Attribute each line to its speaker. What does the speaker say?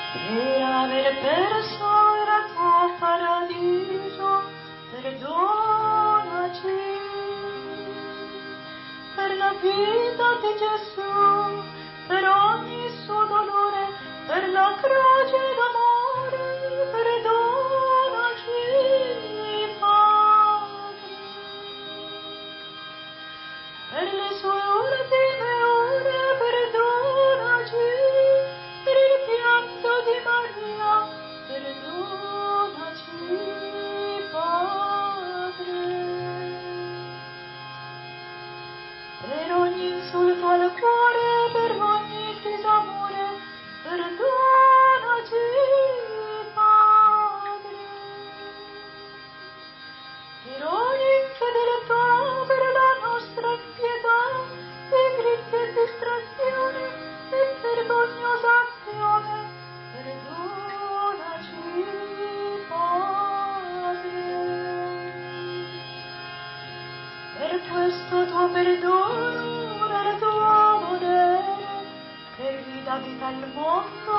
Speaker 1: Per aver perso il tuo paradiso, perdonaci. Per la vita di Gesù, per ogni suo dolore, per la croce d'amore, perdonaci, Padre. Per le sue ultime ore, perdonaci. Per il pianto di Maria, perdonaci, Padre. Per ogni insulto al cuore, per ogni disamore, perdonaci, Padre. Per ogni infedeltà, per la nostra impietà, per gritti e distrazione, e vergognosa azione, perdonaci, Padre. Per questo tuo perdono, nel tuo volere, che guida vita al mondo,